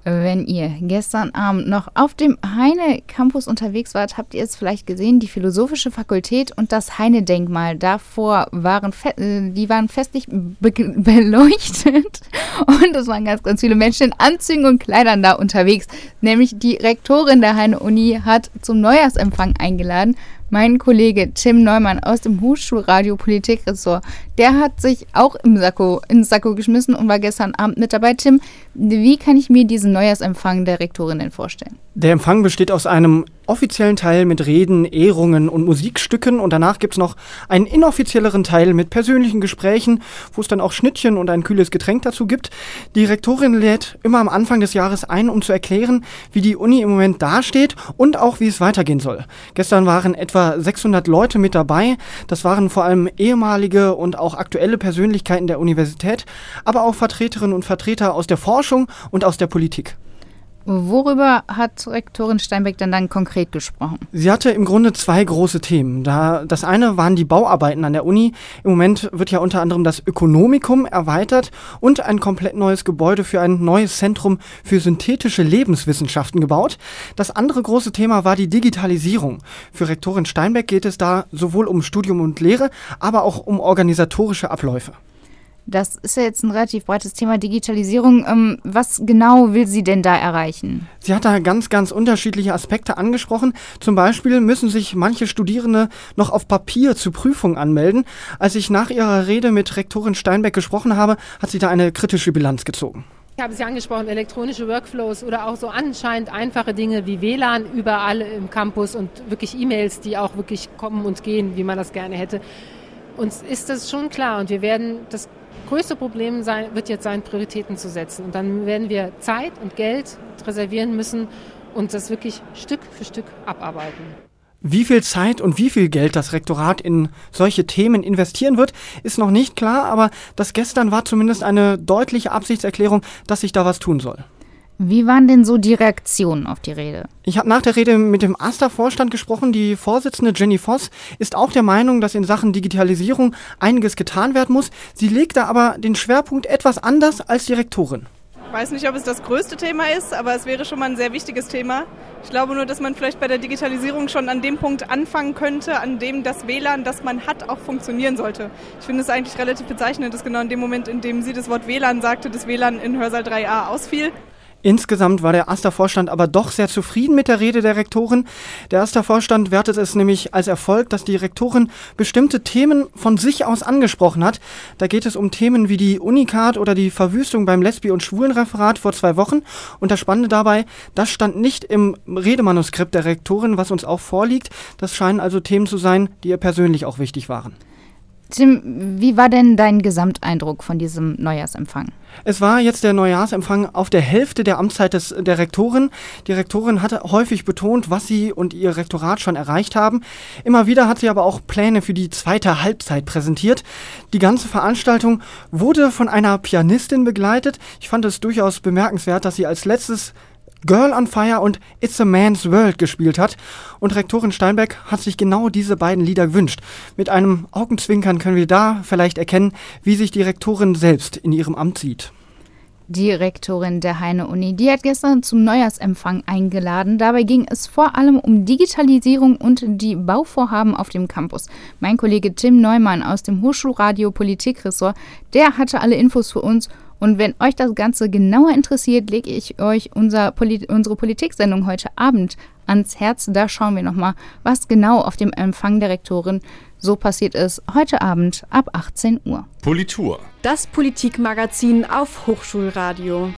Wenn ihr gestern Abend noch auf dem Heine-Campus unterwegs wart, habt ihr es vielleicht gesehen, die Philosophische Fakultät und das Heine-Denkmal. Davor waren festlich beleuchtet und es waren ganz, ganz viele Menschen in Anzügen und Kleidern da unterwegs. Nämlich die Rektorin der Heine-Uni hat zum Neujahrsempfang eingeladen. Mein Kollege Tim Neumann aus dem Hochschulradio Politikressort, der hat sich auch ins Sakko geschmissen und war gestern Abend mit dabei. Tim, wie kann ich mir diesen Neujahrsempfang der Rektorin denn vorstellen? Der Empfang besteht aus einem offiziellen Teil mit Reden, Ehrungen und Musikstücken und danach gibt es noch einen inoffizielleren Teil mit persönlichen Gesprächen, wo es dann auch Schnittchen und ein kühles Getränk dazu gibt. Die Rektorin lädt immer am Anfang des Jahres ein, um zu erklären, wie die Uni im Moment dasteht und auch wie es weitergehen soll. Gestern waren etwa 600 Leute mit dabei. Das waren vor allem ehemalige und auch aktuelle Persönlichkeiten der Universität, aber auch Vertreterinnen und Vertreter aus der Forschung und aus der Politik. Worüber hat Rektorin Steinbeck denn dann konkret gesprochen? Sie hatte im Grunde zwei große Themen. Das eine waren die Bauarbeiten an der Uni. Im Moment wird ja unter anderem das Ökonomikum erweitert und ein komplett neues Gebäude für ein neues Zentrum für synthetische Lebenswissenschaften gebaut. Das andere große Thema war die Digitalisierung. Für Rektorin Steinbeck geht es da sowohl um Studium und Lehre, aber auch um organisatorische Abläufe. Das ist ja jetzt ein relativ breites Thema, Digitalisierung. Was genau will sie denn da erreichen? Sie hat da ganz, ganz unterschiedliche Aspekte angesprochen. Zum Beispiel müssen sich manche Studierende noch auf Papier zur Prüfung anmelden. Als ich nach ihrer Rede mit Rektorin Steinbeck gesprochen habe, hat sie da eine kritische Bilanz gezogen. Ich habe es ja angesprochen, elektronische Workflows oder auch so anscheinend einfache Dinge wie WLAN überall im Campus und wirklich E-Mails, die auch wirklich kommen und gehen, wie man das gerne hätte. Uns ist das schon klar und wir werden das größte Problem wird jetzt sein, Prioritäten zu setzen. Und dann werden wir Zeit und Geld reservieren müssen und das wirklich Stück für Stück abarbeiten. Wie viel Zeit und wie viel Geld das Rektorat in solche Themen investieren wird, ist noch nicht klar, aber das gestern war zumindest eine deutliche Absichtserklärung, dass sich da was tun soll. Wie waren denn so die Reaktionen auf die Rede? Ich habe nach der Rede mit dem AStA-Vorstand gesprochen. Die Vorsitzende Jenny Voss ist auch der Meinung, dass in Sachen Digitalisierung einiges getan werden muss. Sie legt da aber den Schwerpunkt etwas anders als die Rektorin. Ich weiß nicht, ob es das größte Thema ist, aber es wäre schon mal ein sehr wichtiges Thema. Ich glaube nur, dass man vielleicht bei der Digitalisierung schon an dem Punkt anfangen könnte, an dem das WLAN, das man hat, auch funktionieren sollte. Ich finde es eigentlich relativ bezeichnend, dass genau in dem Moment, in dem sie das Wort WLAN sagte, das WLAN in Hörsaal 3a ausfiel. Insgesamt war der AStA-Vorstand aber doch sehr zufrieden mit der Rede der Rektorin. Der AStA-Vorstand wertet es nämlich als Erfolg, dass die Rektorin bestimmte Themen von sich aus angesprochen hat. Da geht es um Themen wie die Unicard oder die Verwüstung beim Lesbi- und Schwulenreferat vor 2 Wochen. Und das Spannende dabei, das stand nicht im Redemanuskript der Rektorin, was uns auch vorliegt. Das scheinen also Themen zu sein, die ihr persönlich auch wichtig waren. Tim, wie war denn dein Gesamteindruck von diesem Neujahrsempfang? Es war jetzt der Neujahrsempfang auf der Hälfte der Amtszeit der Rektorin. Die Rektorin hatte häufig betont, was sie und ihr Rektorat schon erreicht haben. Immer wieder hat sie aber auch Pläne für die zweite Halbzeit präsentiert. Die ganze Veranstaltung wurde von einer Pianistin begleitet. Ich fand es durchaus bemerkenswert, dass sie als letztes Girl on Fire und It's a Man's World gespielt hat. Und Rektorin Steinbeck hat sich genau diese beiden Lieder gewünscht. Mit einem Augenzwinkern können wir da vielleicht erkennen, wie sich die Rektorin selbst in ihrem Amt sieht. Die Rektorin der Heine-Uni, die hat gestern zum Neujahrsempfang eingeladen. Dabei ging es vor allem um Digitalisierung und die Bauvorhaben auf dem Campus. Mein Kollege Tim Neumann aus dem Hochschulradio Politikressort, der hatte alle Infos für uns. Und wenn euch das Ganze genauer interessiert, lege ich euch unsere Politiksendung heute Abend ans Herz. Da schauen wir nochmal, was genau auf dem Empfang der Rektorin so passiert ist. Heute Abend ab 18 Uhr. Politur. Das Politikmagazin auf Hochschulradio.